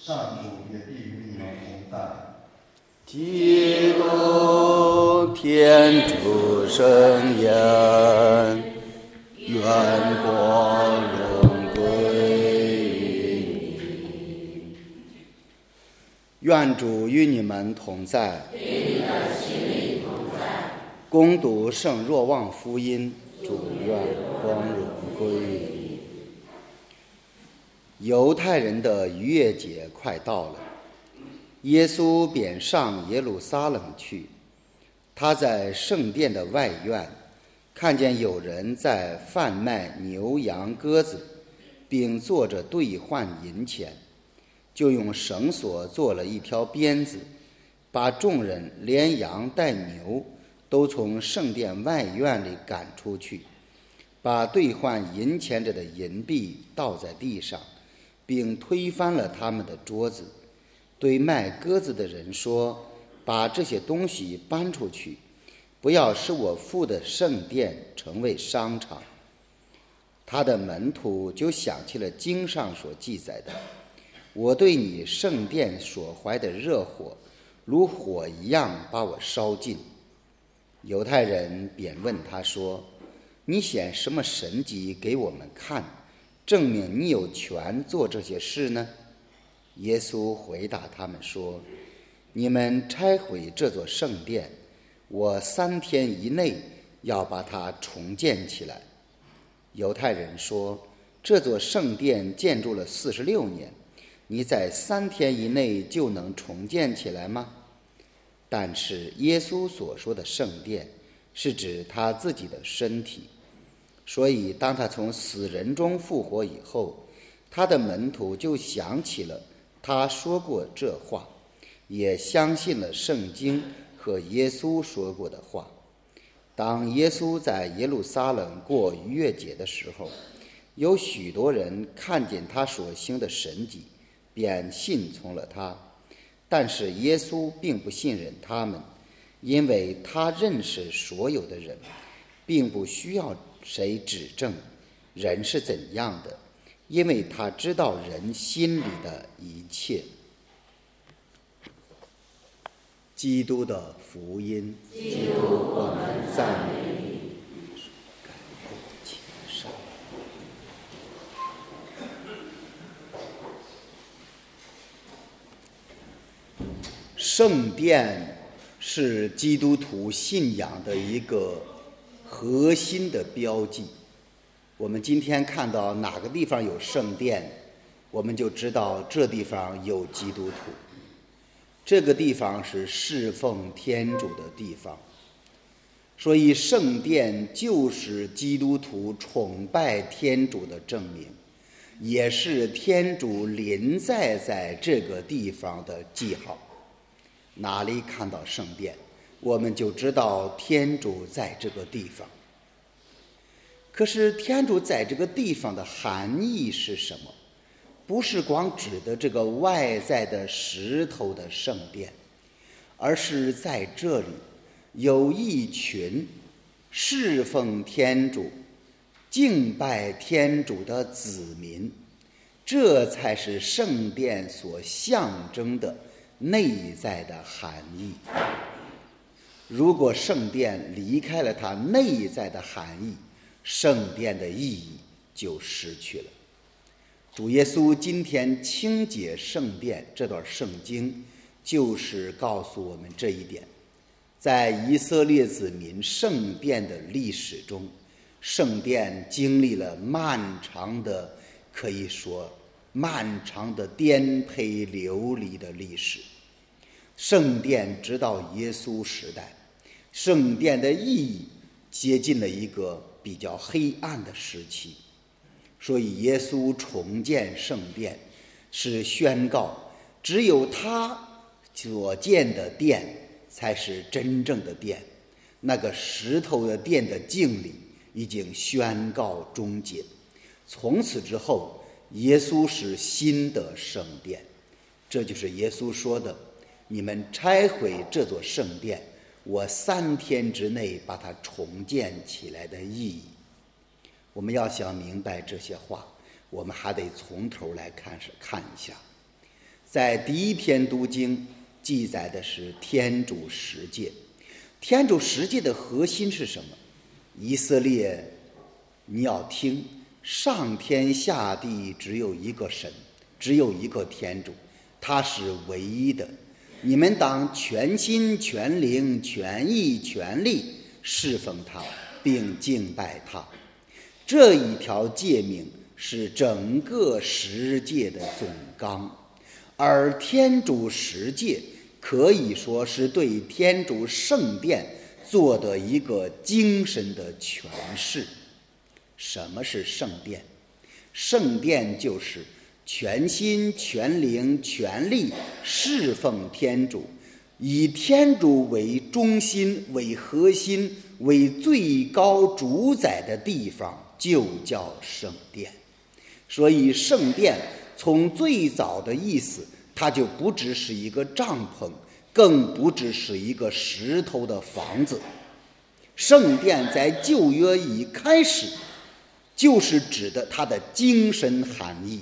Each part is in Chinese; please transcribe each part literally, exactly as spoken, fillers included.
上主也必与你们同在。 基督天主圣言，愿光荣归于你。愿主与你们同在， 与你的心灵同在。 恭读圣若望福音，主愿光荣归于你。犹太人的逾越节快到了，耶稣便上耶路撒冷去。他在圣殿的外院看见有人在贩卖牛羊鸽子，并做着兑换银钱，就用绳索做了一条鞭子，把众人连羊带牛都从圣殿外院里赶出去，把兑换银钱者的银币倒在地上，并推翻了他们的桌子，对卖鸽子的人说：把这些东西搬出去，不要使我父的圣殿成为商场。他的门徒就想起了经上所记载的：我对你圣殿所怀的热火，如火一样把我烧尽。犹太人便问他说：你显什么神迹给我们看，证明你有权做这些事呢？耶稣回答他们说：你们拆毁这座圣殿，我三天以内要把它重建起来。犹太人说：这座圣殿建筑了四十六年，你在三天以内就能重建起来吗？但是耶稣所说的圣殿是指他自己的身体，所以当他从死人中复活以后，他的门徒就想起了他说过这话，也相信了圣经和耶稣说过的话。当耶稣在耶路撒冷过逾越节的时候，有许多人看见他所行的神迹，便信从了他。但是耶稣并不信任他们，因为他认识所有的人，并不需要谁指证人是怎样的，因为他知道人心里的一切。基督的福音。 基督，我们赞美你。 圣殿是基督徒信仰的一个核心的标记。我们今天看到哪个地方有圣殿，我们就知道这地方有基督徒，这个地方是侍奉天主的地方。所以圣殿就是基督徒崇拜天主的证明，也是天主临在在这个地方的记号。哪里看到圣殿，我们就知道天主在这个地方。可是天主在这个地方的含义是什么？不是光指的这个外在的石头的圣殿，而是在这里有一群侍奉天主、敬拜天主的子民，这才是圣殿所象征的内在的含义。如果圣殿离开了它内在的含义，圣殿的意义就失去了。主耶稣今天清洁圣殿这段圣经就是告诉我们这一点。在以色列子民圣殿的历史中，圣殿经历了漫长的，可以说漫长的颠沛流离的历史。圣殿直到耶稣时代，圣殿的意义接近了一个比较黑暗的时期。所以耶稣重建圣殿是宣告，只有他所建的殿才是真正的殿，那个石头的殿的敬礼已经宣告终结。从此之后，耶稣是新的圣殿。这就是耶稣说的：你们拆毁这座圣殿，我三天之内把它重建起来的意义。我们要想明白这些话，我们还得从头来看看一下。 在第一篇读经记载的是天主十诫。天主十诫的核心是什么？以色列，你要听，上天下地只有一个神，只有一个天主，他是唯一的。你们当全心全灵全意全力侍奉他，并敬拜他。这一条诫命是整个十诫的总纲，而天主十诫可以说是对天主圣殿做的一个精神的诠释。什么是圣殿？圣殿就是全心全灵全力侍奉天主，以天主为中心为核心为最高主宰的地方就叫圣殿。所以圣殿从最早的意思，它就不只是一个帐篷，更不只是一个石头的房子。圣殿在旧约一开始就是指的它的精神含义。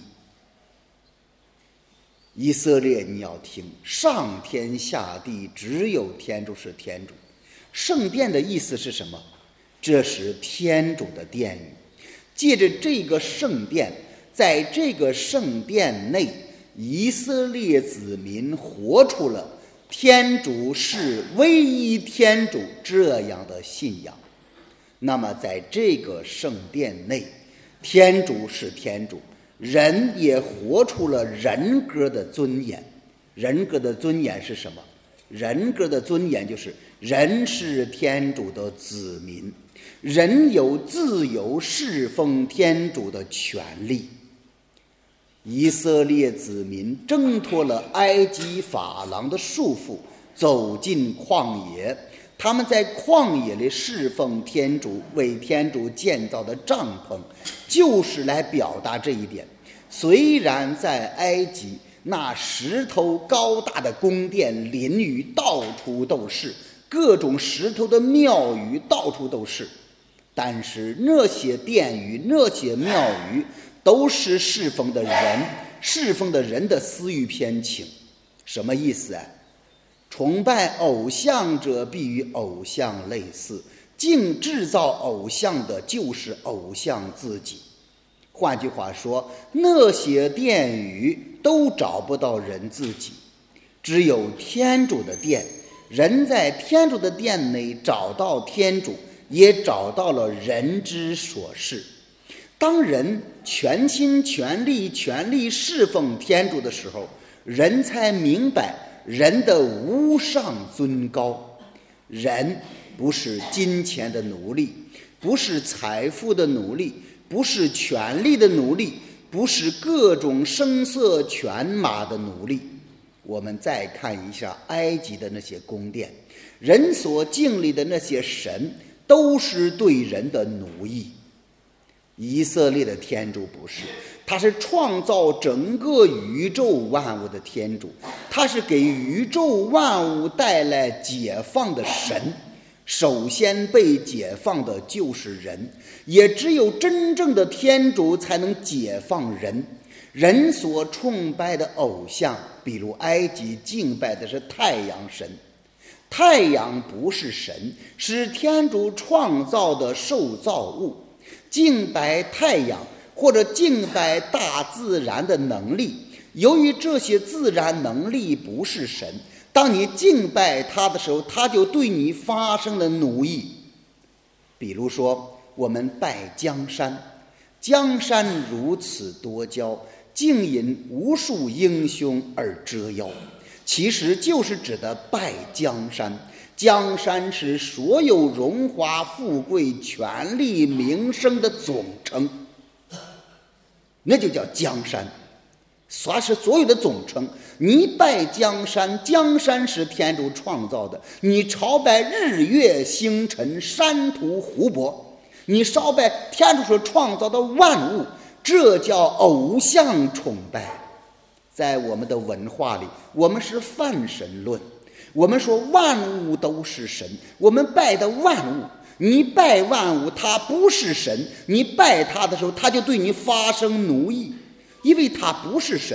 以色列，你要听，上天下地只有天主是天主。圣殿的意思是什么？这是天主的殿宇。借着这个圣殿，在这个圣殿内，以色列子民活出了天主是唯一天主这样的信仰。那么在这个圣殿内，天主是天主，人也活出了人格的尊严。人格的尊严是什么？人格的尊严就是人是天主的子民，人有自由侍奉天主的权利。以色列子民挣脱了埃及法郎的束缚，走进旷野。他们在旷野里侍奉天主，为天主建造的帐篷就是来表达这一点。虽然在埃及那石头高大的宫殿林宇到处都是，各种石头的庙宇到处都是，但是那些殿宇那些庙宇都是侍奉的人侍奉的人的私欲偏情。什么意思啊？崇拜偶像者必与偶像类似，竟制造偶像的就是偶像自己。换句话说，那些殿宇都找不到人自己，只有天主的殿，人在天主的殿内找到天主，也找到了人之所是。当人全心全力全力侍奉天主的时候，人才明白人的无上尊高。人不是金钱的奴隶，不是财富的奴隶，不是权力的奴隶，不是各种声色犬马的奴隶。我们再看一下埃及的那些宫殿，人所敬礼的那些神都是对人的奴役。以色列的天主不是，他是创造整个宇宙万物的天主，他是给宇宙万物带来解放的神。首先被解放的就是人，也只有真正的天主才能解放人。人所崇拜的偶像，比如埃及敬拜的是太阳神，太阳不是神，是天主创造的受造物。敬拜太阳或者敬拜大自然的能力，由于这些自然能力不是神，当你敬拜他的时候，他就对你发生了奴役。比如说我们拜江山，江山如此多娇，竟因无数英雄而折腰，其实就是指的拜江山。江山是所有荣华富贵权力名声的总称，那就叫江山，它是所有的总称。你拜江山，江山是天主创造的，你朝拜日月星辰山土湖泊，你烧拜天主所创造的万物，这叫偶像崇拜。在我们的文化里，我们是泛神论，我们说万物都是神，我们拜的万物，你拜万物他不是神，你拜他的时候他就对你发生奴役，因为他不是神。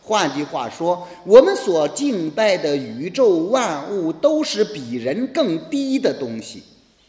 换句话说，我们所敬拜的宇宙万物都是比人更低的东西。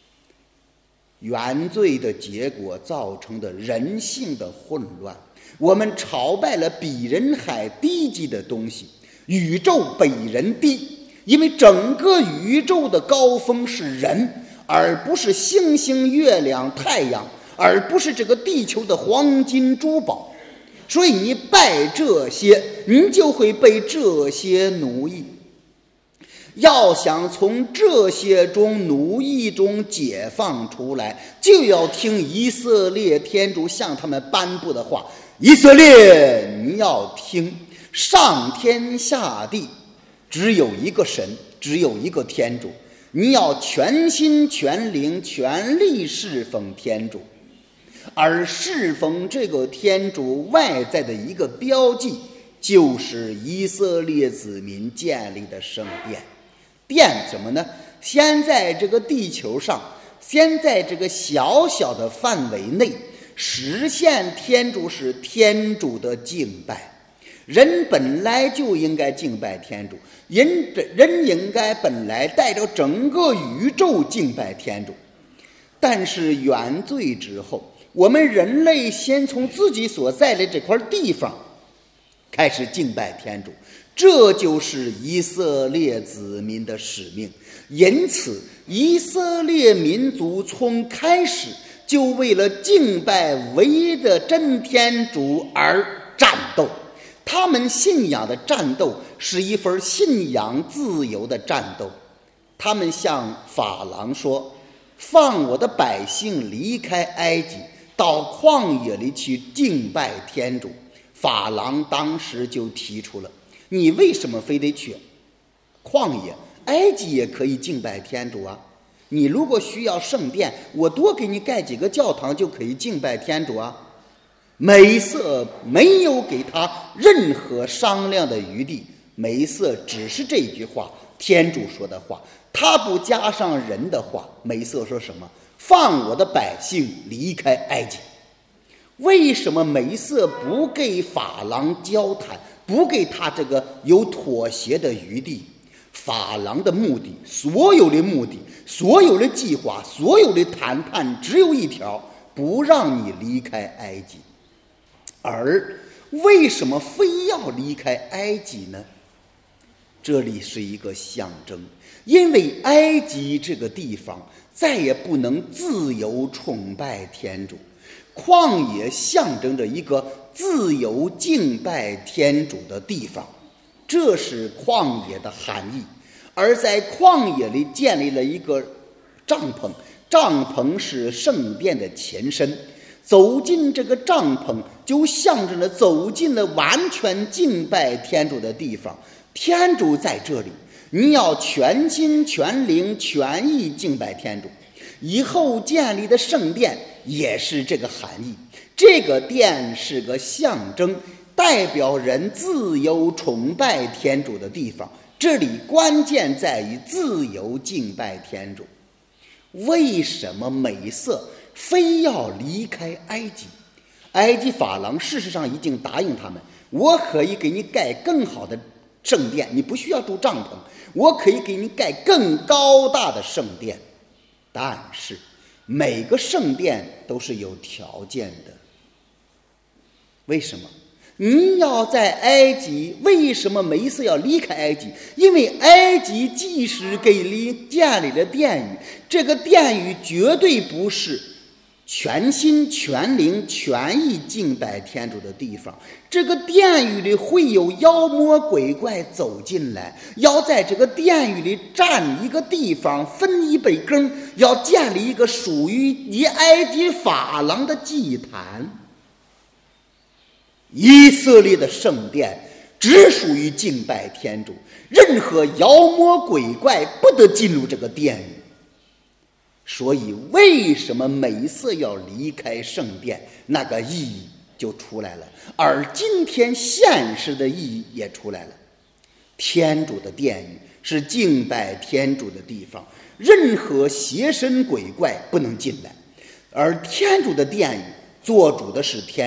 原罪的结果造成的人性的混乱，我们朝拜了比人还低级的东西。宇宙比人低，因为整个宇宙的高峰是人，而不是星星、月亮、太阳，而不是这个地球的黄金珠宝。所以你拜这些，你就会被这些奴役。要想从这些中奴役中解放出来，就要听以色列天主向他们颁布的话。以色列，你要听，上天下地只有一个神，只有一个天主，你要全心全灵全力侍奉天主。而侍奉这个天主外在的一个标记，就是以色列子民建立的圣殿。殿什么呢？先在这个地球上，先在这个小小的范围内实现天主是天主的敬拜。人本来就应该敬拜天主，人人应该本来带着整个宇宙敬拜天主。但是原罪之后，我们人类先从自己所在的这块地方开始敬拜天主，这就是以色列子民的使命。因此以色列民族从开始就为了敬拜唯一的真天主而战斗。他们信仰的战斗是一份信仰自由的战斗。他们向法郎说，放我的百姓离开埃及，到旷野里去敬拜天主。法郎当时就提出了，你为什么非得去旷野？埃及也可以敬拜天主啊。你如果需要圣殿，我多给你盖几个教堂就可以敬拜天主啊。梅瑟没有给他任何商量的余地，梅瑟只是这句话，天主说的话，他不加上人的话。梅瑟说什么？放我的百姓离开埃及。为什么梅瑟不给法郎交谈，不给他这个有妥协的余地？法郎的目的，所有的目的，所有的计划，所有的谈判，只有一条，不让你离开埃及。而为什么非要离开埃及呢？这里是一个象征，因为埃及这个地方再也不能自由崇拜天主。旷野象征着一个自由敬拜天主的地方，这是旷野的含义。而在旷野里建立了一个帐篷，帐篷是圣殿的前身。走进这个帐篷，就象征着走进了完全敬拜天主的地方。天主在这里，你要全心全灵全意敬拜天主。以后建立的圣殿也是这个含义。这个殿是个象征，代表人自由崇拜天主的地方。这里关键在于自由敬拜天主。为什么梅瑟非要离开埃及？埃及法郎事实上已经答应他们，我可以给你盖更好的圣殿，你不需要住帐篷，我可以给你盖更高大的圣殿。但是每个圣殿都是有条件的。为什么？你要在埃及，为什么梅瑟要离开埃及？因为埃及即使给你建立了殿宇，这个殿宇绝对不是全心全灵全意敬拜天主的地方。这个殿宇里会有妖魔鬼怪走进来，要在这个殿宇里占一个地方，分一杯羹，要建立一个属于你埃及法郎的祭坛。以色列的圣殿只属于敬拜天主，任何妖魔鬼怪不得进入这个殿宇。所以为什么梅瑟要离开圣殿，那个意义就出来了。而今天现实的意义也出来了。天主的殿宇是敬拜天主的地方，任何邪神鬼怪不能进来。而天主的殿宇做主的是天主，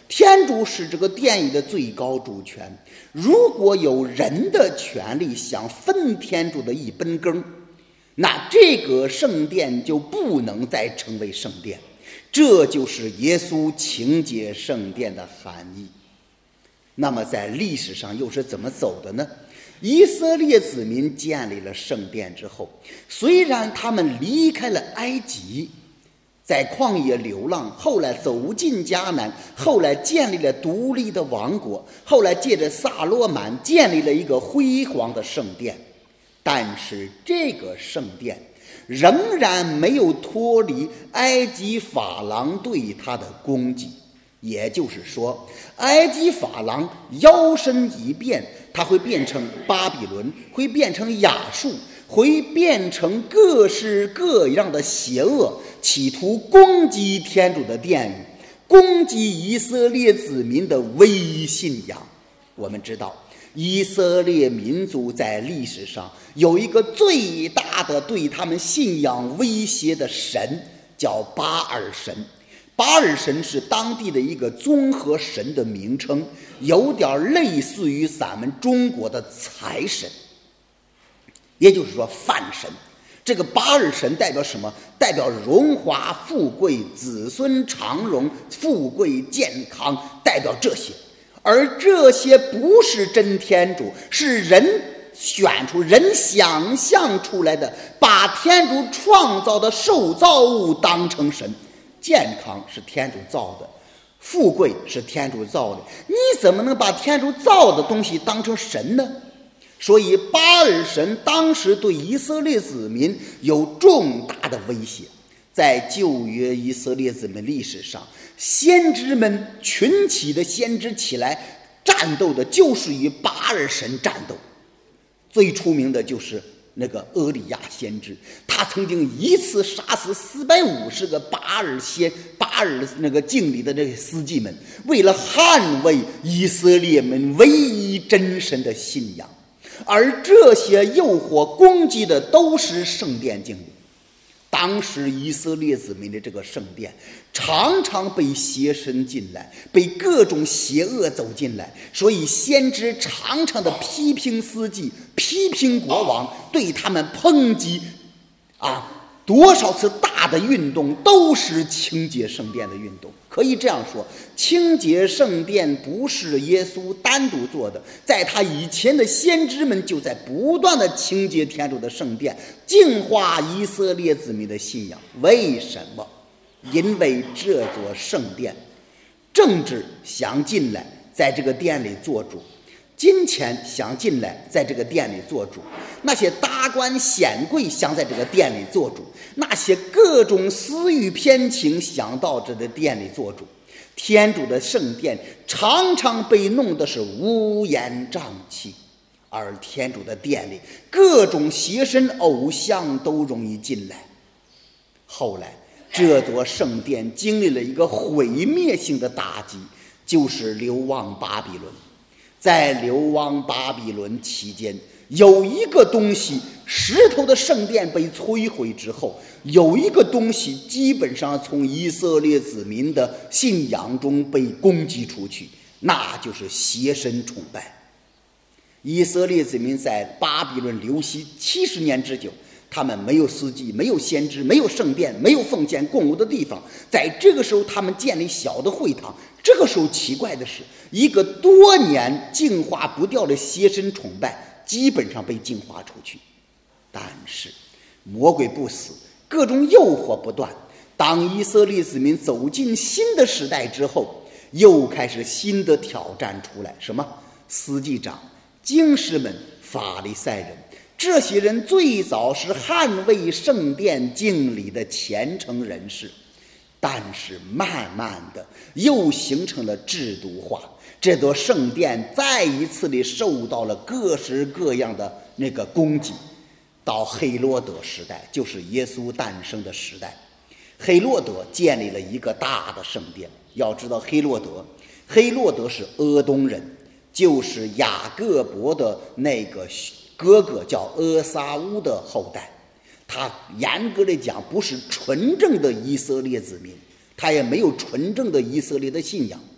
天主是这个殿宇的最高主权，如果有人的权利想分天主的一杯羹，那这个圣殿就不能再成为圣殿。这就是耶稣情节圣殿的含义。那么在历史上又是怎么走的呢？以色列子民建立了圣殿之后，虽然他们离开了埃及，在旷野流浪，后来走进迦南，后来建立了独立的王国，后来借着撒罗满建立了一个辉煌的圣殿，但是这个圣殿仍然没有脱离埃及法郎对他的攻击。也就是说，埃及法郎摇身一变，它会变成巴比伦，会变成亚述，会变成各式各样的邪恶，企图攻击天主的殿宇，攻击以色列子民的唯一信仰。我们知道，以色列民族在历史上有一个最大的对他们信仰威胁的神，叫巴尔神。巴尔神是当地的一个综合神的名称，有点类似于咱们中国的财神，也就是说饭神。这个巴尔神代表什么？代表荣华富贵、子孙长荣、富贵健康，代表这些。而这些不是真天主，是人选出、人想象出来的，把天主创造的受造物当成神。健康是天主造的，富贵是天主造的，你怎么能把天主造的东西当成神呢？所以巴尔神当时对以色列子民有重大的威胁。在旧约以色列子民历史上，先知们群起的先知起来战斗的就是与巴尔神战斗。最出名的就是那个俄利亚先知，他曾经一次杀死四百五十个巴尔先巴尔那个敬礼的这些司祭们，为了捍卫以色列们唯一真神的信仰。而这些诱惑攻击的都是圣殿敬礼。当时以色列子民的这个圣殿常常被邪神进来，被各种邪恶走进来，所以先知常常的批评司祭，批评国王，对他们抨击啊，多少次大的运动都是清洁圣殿的运动。可以这样说，清洁圣殿不是耶稣单独做的，在他以前的先知们就在不断的清洁天主的圣殿，净化以色列子民的信仰。为什么？因为这座圣殿，政治想进来在这个殿里做主，金钱想进来在这个殿里做主，那些达官显贵想在这个殿里做主，那些各种私欲偏情想到这个殿里做主。天主的圣殿常常被弄得是乌烟瘴气，而天主的殿里各种邪神偶像都容易进来。后来这座圣殿经历了一个毁灭性的打击，就是流亡巴比伦。在流亡巴比伦期间，有一个东西，石头的圣殿被摧毁之后，有一个东西基本上从以色列子民的信仰中被攻击出去，那就是邪神崇拜。以色列子民在巴比伦流息七十年之久，他们没有司祭，没有先知，没有圣殿，没有奉献供物的地方。在这个时候，他们建立小的会堂。这个时候奇怪的是，一个多年净化不掉的邪神崇拜基本上被净化出去。但是魔鬼不死，各种诱惑不断。当以色列子民走进新的时代之后，又开始新的挑战出来。什么？司祭长、经师们、法利赛人，这些人最早是捍卫圣殿敬礼的虔诚人士，但是慢慢的又形成了制度化。这座圣殿再一次的受到了各式各样的那个攻击。到黑罗德时代，就是耶稣诞生的时代，黑罗德建立了一个大的圣殿。要知道黑罗德黑罗德是俄东人，就是雅各伯的那个哥哥叫阿撒乌的后代。他严格的讲不是纯正的以色列子民，他也没有纯正的以色列的信仰。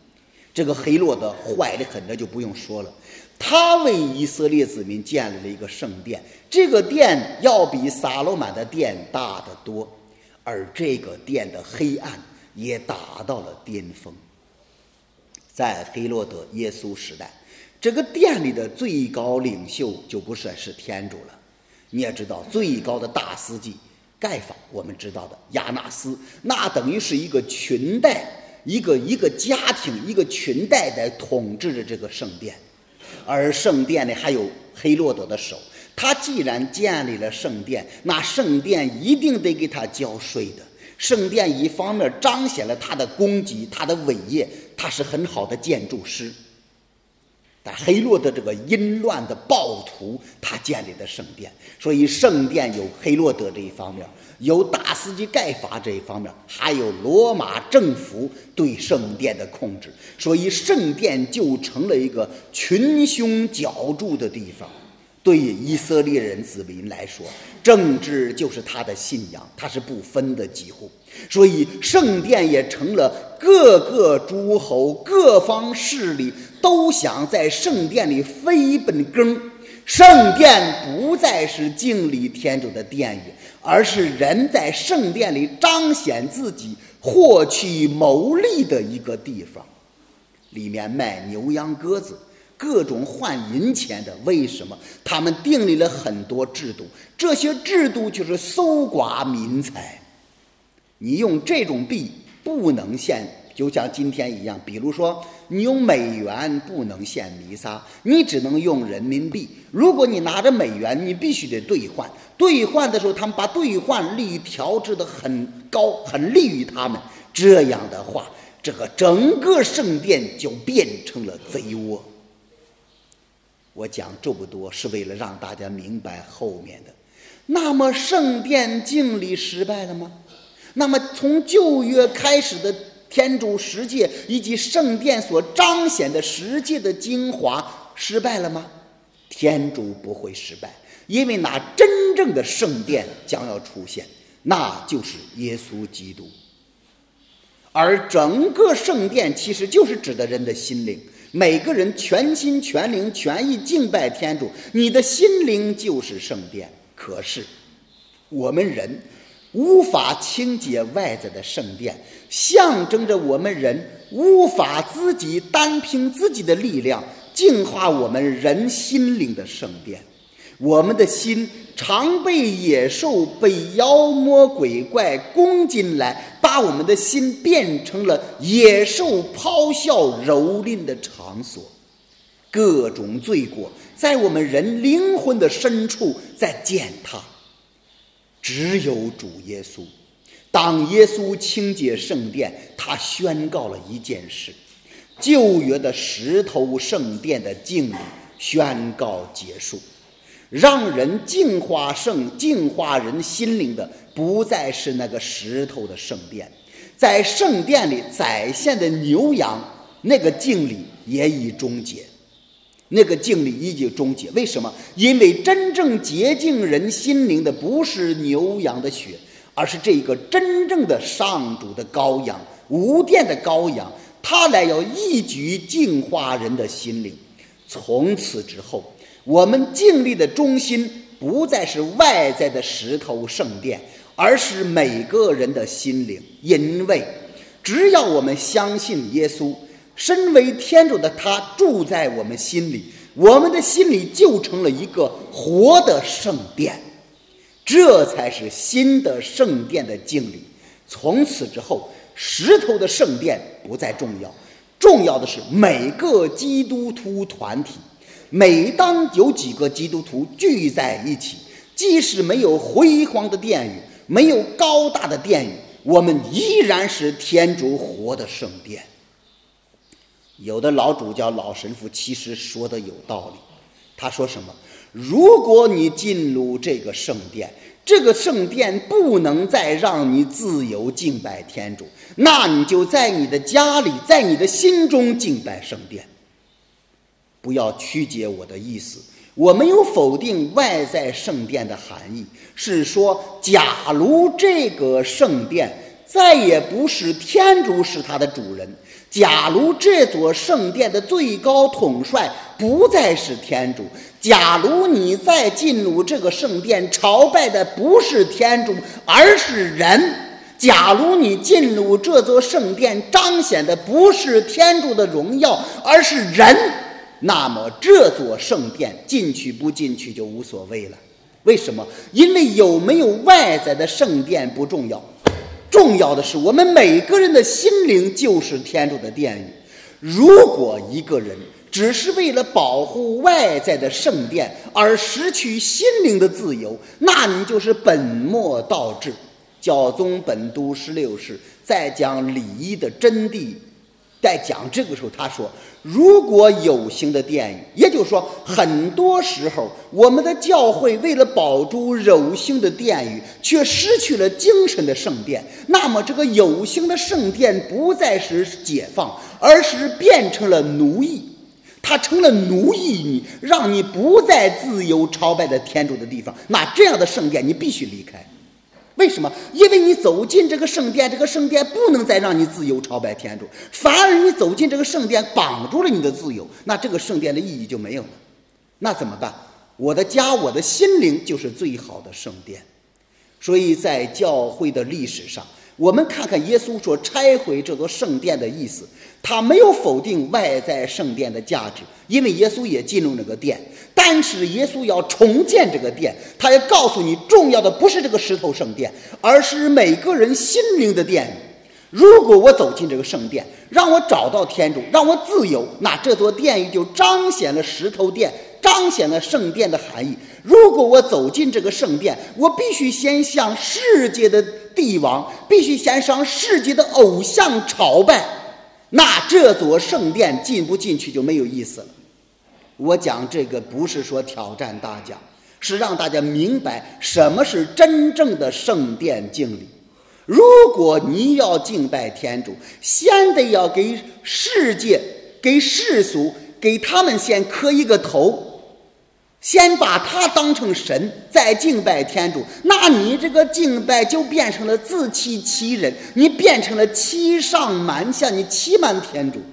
这个黑落德坏得很，这就不用说了。他为以色列子民建立了一个圣殿，这个殿要比撒罗满的殿大得多，而这个殿的黑暗也达到了巅峰。在黑落德耶稣时代，这个殿里的最高领袖就不算是天主了。你也知道，最高的大司祭盖法，我们知道的亚纳斯，那等于是一个裙带，一个一个家庭，一个裙带在统治着这个圣殿。而圣殿里还有黑落德的手，他既然建立了圣殿，那圣殿一定得给他交税的。圣殿一方面彰显了他的功绩，他的伟业，他是很好的建筑师。但黑落德这个淫乱的暴徒，他建立的圣殿，所以圣殿有黑落德这一方面，有大司祭盖法这一方面，还有罗马政府对圣殿的控制，所以圣殿就成了一个群雄角逐的地方。对以色列人子民来说，政治就是他的信仰，他是不分的几乎。所以圣殿也成了各个诸侯各方势力都想在圣殿里分本羹。圣殿不再是敬礼天主的殿宇，而是人在圣殿里彰显自己获取牟利的一个地方。里面卖牛羊鸽子，各种换银钱的。为什么？他们订立了很多制度，这些制度就是搜刮民财。你用这种币不能献，就像今天一样，比如说你用美元不能献弥撒，你只能用人民币。如果你拿着美元，你必须得兑换，兑换的时候他们把兑换率调制得很高，很利于他们。这样的话，这个整个圣殿就变成了贼窝。我讲这么多是为了让大家明白后面的。那么圣殿敬礼失败了吗？那么从旧约开始的天主十诫以及圣殿所彰显的十诫的精华失败了吗？天主不会失败，因为那真正的圣殿将要出现，那就是耶稣基督。而整个圣殿其实就是指的人的心灵，每个人全心全灵全意敬拜天主，你的心灵就是圣殿。可是我们人无法清洁外在的圣殿，象征着我们人无法自己单凭自己的力量净化我们人心灵的圣殿。我们的心常被野兽、被妖魔鬼怪攻进来，把我们的心变成了野兽咆哮蹂躏的场所。各种罪过在我们人灵魂的深处在践踏。只有主耶稣，当耶稣清洁圣殿，他宣告了一件事：旧约的石头圣殿的敬礼宣告结束，让人净化圣净化人心灵的不再是那个石头的圣殿，在圣殿里宰献的牛羊，那个敬礼也已终结。那个敬礼已经终结，为什么？因为真正洁净人心灵的不是牛羊的血，而是这个真正的上主的羔羊，无玷的羔羊，他来要一举净化人的心灵。从此之后，我们敬礼的中心不再是外在的石头圣殿，而是每个人的心灵。因为只要我们相信耶稣，身为天主的他住在我们心里，我们的心里就成了一个活的圣殿。这才是新的圣殿的敬礼。从此之后，石头的圣殿不再重要，重要的是每个基督徒团体。每当有几个基督徒聚在一起，即使没有辉煌的殿宇，没有高大的殿宇，我们依然是天主活的圣殿。有的老主教老神父其实说的有道理，他说什么？如果你进入这个圣殿，这个圣殿不能再让你自由敬拜天主，那你就在你的家里，在你的心中敬拜圣殿。不要曲解我的意思，我没有否定外在圣殿的含义，是说假如这个圣殿再也不是天主是他的主人。假如这座圣殿的最高统帅不再是天主，假如你再进入这个圣殿朝拜的不是天主而是人，假如你进入这座圣殿彰显的不是天主的荣耀而是人，那么这座圣殿进去不进去就无所谓了。为什么？因为有没有外在的圣殿不重要，重要的是我们每个人的心灵就是天主的殿宇。如果一个人只是为了保护外在的圣殿而失去心灵的自由，那你就是本末倒置。教宗本笃十六世在讲礼仪的真谛，在讲这个时候他说，如果有形的殿宇，也就是说很多时候我们的教会为了保住有形的殿宇却失去了精神的圣殿，那么这个有形的圣殿不再是解放，而是变成了奴役，它成了奴役你，让你不再自由朝拜的天主的地方。那这样的圣殿你必须离开。为什么？因为你走进这个圣殿，这个圣殿不能再让你自由朝拜天主，反而你走进这个圣殿绑住了你的自由，那这个圣殿的意义就没有了。那怎么办？我的家，我的心灵就是最好的圣殿。所以在教会的历史上，我们看看耶稣所拆毁这座圣殿的意思，他没有否定外在圣殿的价值，因为耶稣也进入那个殿，但是耶稣要重建这个殿，他要告诉你，重要的不是这个石头圣殿，而是每个人心灵的殿宇。如果我走进这个圣殿，让我找到天主，让我自由，那这座殿宇就彰显了石头殿，彰显了圣殿的含义。如果我走进这个圣殿，我必须先向世界的帝王，必须先向世界的偶像朝拜，那这座圣殿进不进去就没有意思了。我讲这个不是说挑战大家，是让大家明白什么是真正的圣殿敬礼。如果你要敬拜天主，先得要给世界，给世俗，给他们先磕一个头，先把他当成神，再敬拜天主，那你这个敬拜就变成了自欺欺人，你变成了欺上瞒下，你欺瞒天主。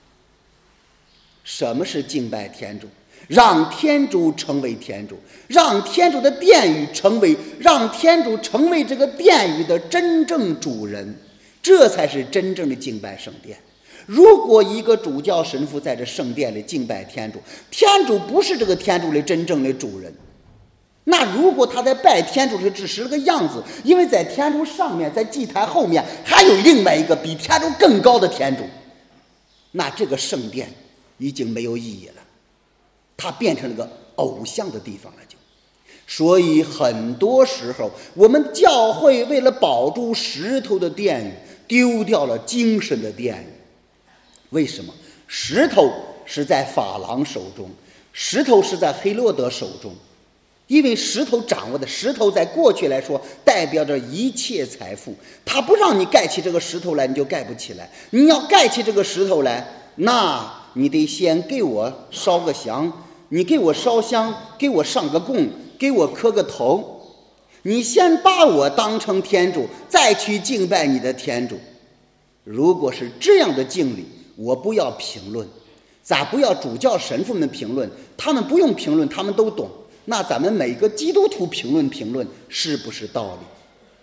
什么是敬拜天主？让天主成为天主，让天主的殿宇成为，让天主成为这个殿宇的真正主人，这才是真正的敬拜圣殿。如果一个主教神父在这圣殿里敬拜天主，天主不是这个天主的真正的主人，那如果他在拜天主时只是个样子，因为在天主上面，在祭坛后面还有另外一个比天主更高的天主，那这个圣殿已经没有意义了，它变成了个偶像的地方了就。所以很多时候我们教会为了保住石头的殿宇，丢掉了精神的殿宇。为什么？石头是在法郎手中，石头是在黑洛德手中，因为石头掌握的，石头在过去来说代表着一切财富，它不让你盖起这个石头来，你就盖不起来。你要盖起这个石头来，那你得先给我烧个香，你给我烧香，给我上个供，给我磕个头，你先把我当成天主，再去敬拜你的天主。如果是这样的敬礼，我不要评论，咋不要主教神父们评论？他们不用评论，他们都懂。那咱们每个基督徒评论评论，是不是道理？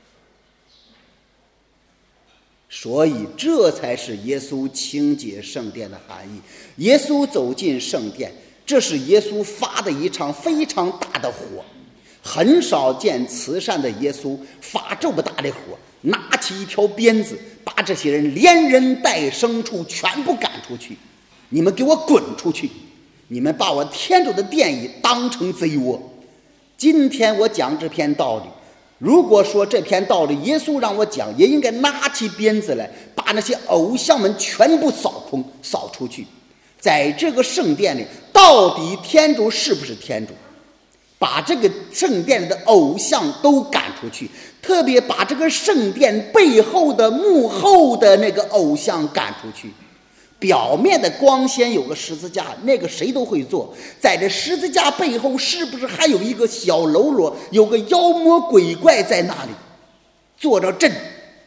所以这才是耶稣清洁圣殿的含义。耶稣走进圣殿，这是耶稣发的一场非常大的火。很少见慈善的耶稣发这么大的火，拿起一条鞭子，把这些人连人带牲畜全部赶出去。你们给我滚出去！你们把我天主的殿宇当成贼窝。今天我讲这篇道理，如果说这篇道理耶稣让我讲，也应该拿起鞭子来，把那些偶像们全部扫空扫出去。在这个圣殿里，到底天主是不是天主？把这个圣殿里的偶像都赶出去，特别把这个圣殿背后的幕后的那个偶像赶出去。表面的光鲜有个十字架，那个谁都会做，在这十字架背后是不是还有一个小喽啰，有个妖魔鬼怪在那里坐着阵？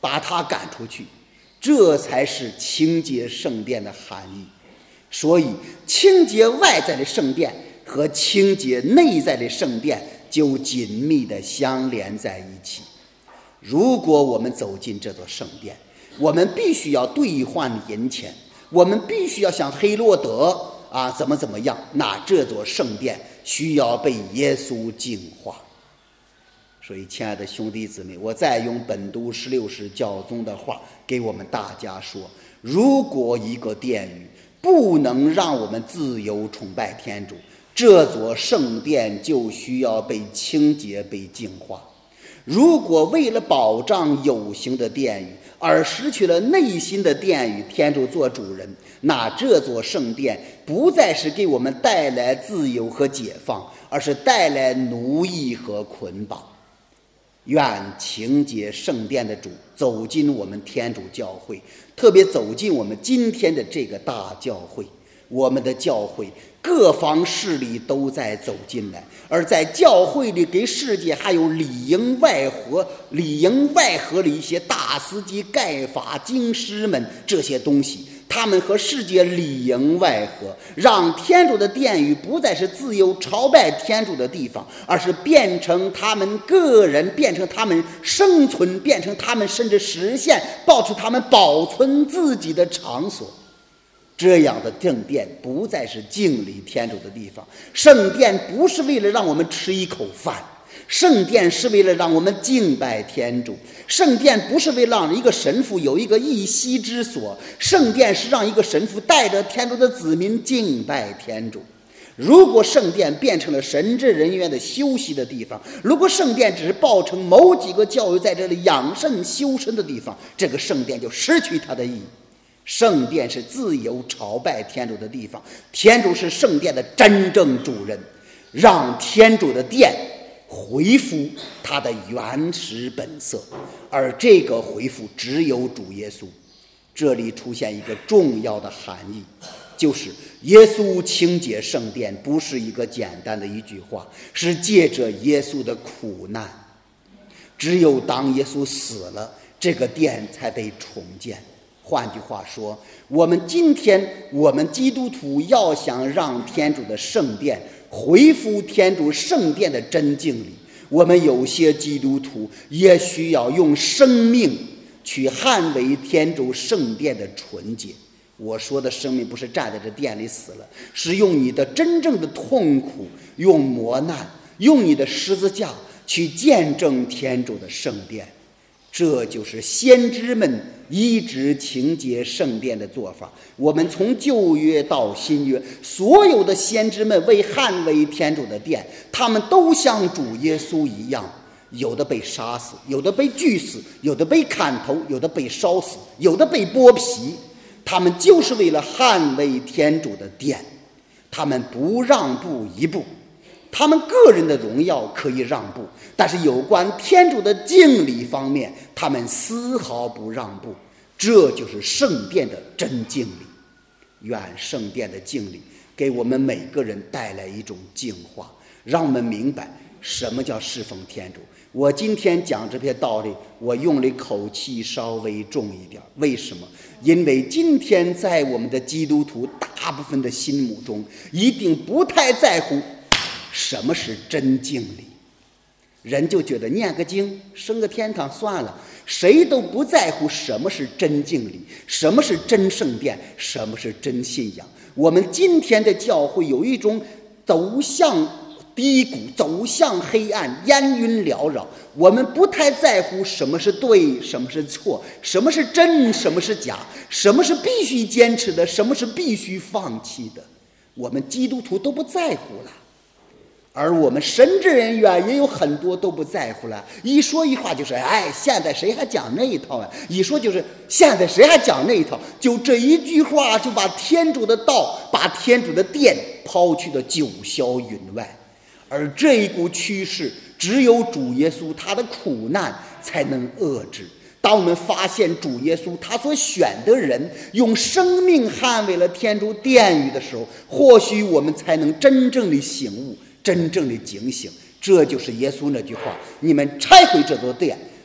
把他赶出去，这才是清洁圣殿的含义。所以清洁外在的圣殿和清洁内在的圣殿就紧密地相连在一起。如果我们走进这座圣殿，我们必须要兑换银钱，我们必须要像黑落德啊怎么怎么样，那这座圣殿需要被耶稣净化。所以亲爱的兄弟姊妹，我再用本笃十六世教宗的话给我们大家说，如果一个殿宇不能让我们自由崇拜天主，这座圣殿就需要被清洁被净化。如果为了保障有形的殿宇而失去了内心的殿宇，天主做主人，那这座圣殿不再是给我们带来自由和解放，而是带来奴役和捆绑。愿清洁圣殿的主走进我们天主教会，特别走进我们今天的这个大教会。我们的教会各方势力都在走进来，而在教会里给世界还有里应外合里应外合的一些大司机盖法经师们，这些东西他们和世界里应外合，让天主的殿宇不再是自由朝拜天主的地方，而是变成他们个人，变成他们生存，变成他们甚至实现保持他们保存自己的场所。这样的圣殿不再是敬礼天主的地方，圣殿不是为了让我们吃一口饭，圣殿是为了让我们敬拜天主。圣殿不是为了让一个神父有一个一息之所，圣殿是让一个神父带着天主的子民敬拜天主。如果圣殿变成了神职人员的休息的地方，如果圣殿只是报成某几个教友在这里养肾修身的地方，这个圣殿就失去它的意义。圣殿是自由朝拜天主的地方，天主是圣殿的真正主人，让天主的殿恢复它的原始本色，而这个恢复只有主耶稣。这里出现一个重要的含义，就是耶稣清洁圣殿不是一个简单的一句话，是借着耶稣的苦难。只有当耶稣死了，这个殿才被重建。换句话说，我们今天我们基督徒要想让天主的圣殿恢复天主圣殿的真敬礼，我们有些基督徒也需要用生命去捍卫天主圣殿的纯洁。我说的生命不是站在这殿里死了，是用你的真正的痛苦，用磨难，用你的十字架去见证天主的圣殿。这就是先知们一直清洁圣殿的做法。我们从旧约到新约，所有的先知们为捍卫天主的殿，他们都像主耶稣一样，有的被杀死，有的被锯死，有的被砍头，有的被烧死，有的被剥皮。他们就是为了捍卫天主的殿，他们不让步一步。他们个人的荣耀可以让步，但是有关天主的敬礼方面，他们丝毫不让步。这就是圣殿的真敬礼。愿圣殿的敬礼给我们每个人带来一种净化，让我们明白什么叫侍奉天主。我今天讲这篇道理，我用的口气稍微重一点，为什么？因为今天在我们的基督徒大部分的心目中，一定不太在乎什么是真敬礼。人就觉得念个经升个天堂算了，谁都不在乎什么是真敬礼，什么是真圣殿，什么是真信仰。我们今天的教会有一种走向低谷，走向黑暗，烟云缭绕。我们不太在乎什么是对，什么是错，什么是真，什么是假，什么是必须坚持的，什么是必须放弃的。我们基督徒都不在乎了，而我们神职人员也有很多都不在乎了。一说一话就是哎，现在谁还讲那一套啊？一说就是现在谁还讲那一套？就这一句话就把天主的道，把天主的殿抛去的九霄云外。而这一股趋势只有主耶稣他的苦难才能遏制。当我们发现主耶稣他所选的人用生命捍卫了天主殿宇的时候，或许我们才能真正的醒悟，真正的警醒。这就是耶稣那句话，你们拆毁这座殿，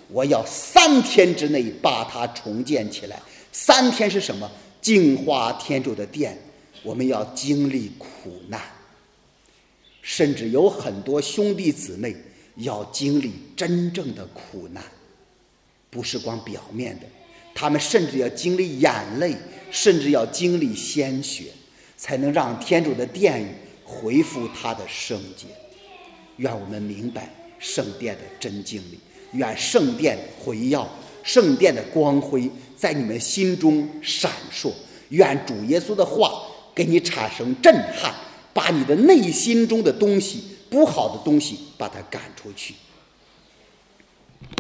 我要三天之内把它重建起来。三天是什么？净化天主的殿，我们要经历苦难，甚至有很多兄弟姊妹要经历真正的苦难，不是光表面的，他们甚至要经历眼泪，甚至要经历鲜血，才能让天主的殿宇恢复它的圣洁。愿我们明白圣殿的真经历，愿圣殿辉耀，圣殿的光辉在你们心中闪烁，愿主耶稣的话给你产生震撼，把你的内心中的东西，不好的东西把它赶出去。